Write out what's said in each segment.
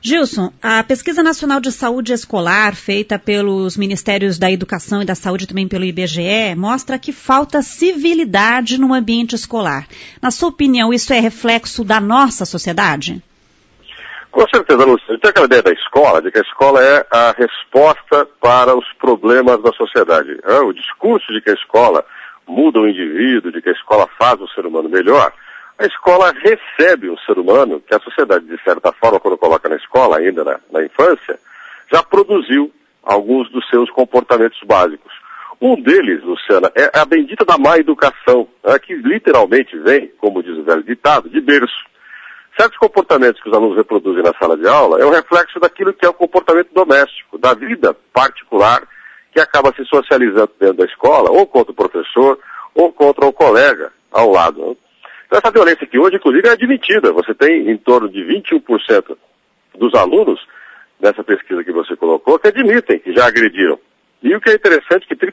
Gilson, a Pesquisa Nacional de Saúde Escolar, feita pelos Ministérios da Educação e da Saúde, também pelo IBGE, mostra que falta civilidade no ambiente escolar. Na sua opinião, isso é reflexo da nossa sociedade? Com certeza, Lúcia. Tem aquela ideia da escola, de que a escola é a resposta para os problemas da sociedade. O discurso de que a escola muda o indivíduo, de que a escola faz o ser humano melhor. A escola recebe um ser humano que a sociedade, de certa forma, quando coloca na escola, ainda na infância, já produziu alguns dos seus comportamentos básicos. Um deles, Luciana, é a bendita da má educação, que literalmente vem, como diz o velho ditado, de berço. Certos comportamentos que os alunos reproduzem na sala de aula é um reflexo daquilo que é o comportamento doméstico, da vida particular, que acaba se socializando dentro da escola, ou contra o professor, ou contra o colega ao lado. Então, essa violência que hoje, inclusive, é admitida. Você tem em torno de 21% dos alunos, nessa pesquisa que você colocou, que admitem que já agrediram. E o que é interessante é que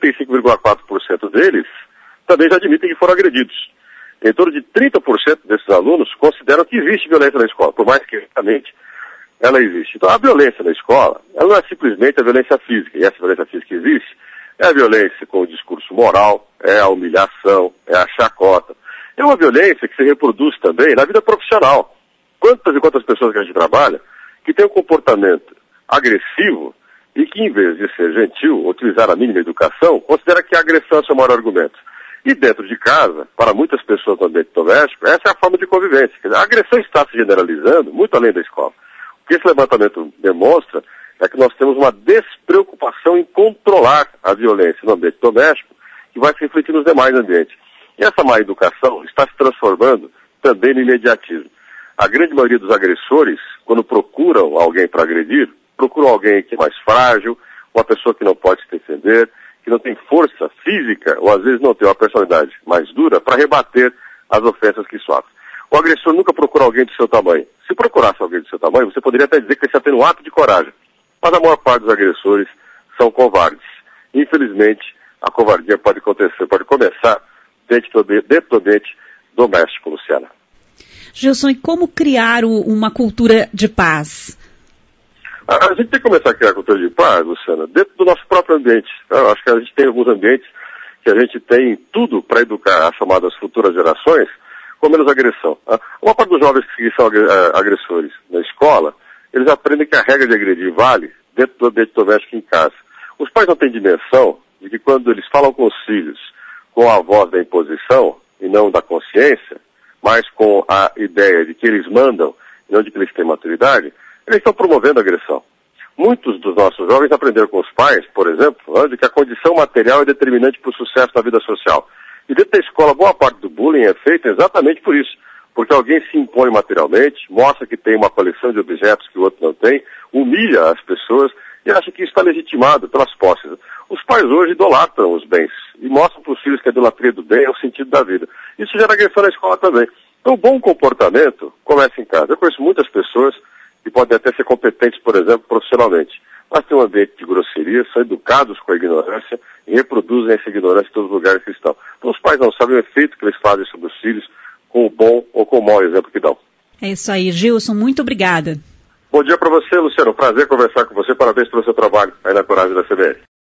35,4% deles também já admitem que foram agredidos. Em torno de 30% desses alunos consideram que existe violência na escola, por mais que, realmente, ela existe. Então, a violência na escola, ela não é simplesmente a violência física, e essa violência física existe, é a violência com o discurso moral, é a humilhação, é a chacota. É uma violência que se reproduz também na vida profissional. Quantas e quantas pessoas que a gente trabalha que têm um comportamento agressivo e que, em vez de ser gentil, utilizar a mínima educação, considera que a agressão é o seu maior argumento. E dentro de casa, para muitas pessoas no ambiente doméstico, essa é a forma de convivência. Quer dizer, a agressão está se generalizando muito além da escola. O que esse levantamento demonstra é que nós temos uma despreocupação em controlar a violência no ambiente doméstico, que vai se refletir nos demais ambientes. E essa má educação está se transformando também no imediatismo. A grande maioria dos agressores, quando procuram alguém para agredir, procuram alguém que é mais frágil, uma pessoa que não pode se defender, que não tem força física, ou às vezes não tem uma personalidade mais dura para rebater as ofensas que sofre. O agressor nunca procura alguém do seu tamanho. Se procurasse alguém do seu tamanho, você poderia até dizer que ele está tendo um ato de coragem. Mas a maior parte dos agressores são covardes. Infelizmente, a covardia pode começar dentro do ambiente doméstico, Luciana. Gilson, e como criar uma cultura de paz? A gente tem que começar a criar a cultura de paz, Luciana, dentro do nosso próprio ambiente. Eu acho que a gente tem alguns ambientes que a gente tem tudo para educar as chamadas futuras gerações com menos agressão. Uma parte dos jovens que são agressores na escola, eles aprendem que a regra de agredir vale dentro do ambiente doméstico em casa. Os pais não têm dimensão de que quando eles falam com os filhos com a voz da imposição e não da consciência, mas com a ideia de que eles mandam e não de que eles têm maturidade, eles estão promovendo a agressão. Muitos dos nossos jovens aprenderam com os pais, por exemplo, de que a condição material é determinante para o sucesso na vida social. E dentro da escola, boa parte do bullying é feita exatamente por isso. Porque alguém se impõe materialmente, mostra que tem uma coleção de objetos que o outro não tem, humilha as pessoas e acha que isso está legitimado pelas posses. Os pais hoje idolatram os bens e mostram para os filhos que a idolatria do bem é o sentido da vida. Isso gera agressão na escola também. Então, o bom comportamento começa em casa. Eu conheço muitas pessoas que podem até ser competentes, por exemplo, profissionalmente, mas têm um ambiente de grosseria, são educados com a ignorância e reproduzem essa ignorância em todos os lugares que estão. Então, os pais não sabem o efeito que eles fazem sobre os filhos com o bom ou com o mau exemplo que dão. É isso aí, Gilson, muito obrigada. Bom dia para você, Luciano. Prazer conversar com você. Parabéns pelo seu trabalho aí na Coragem da CBN.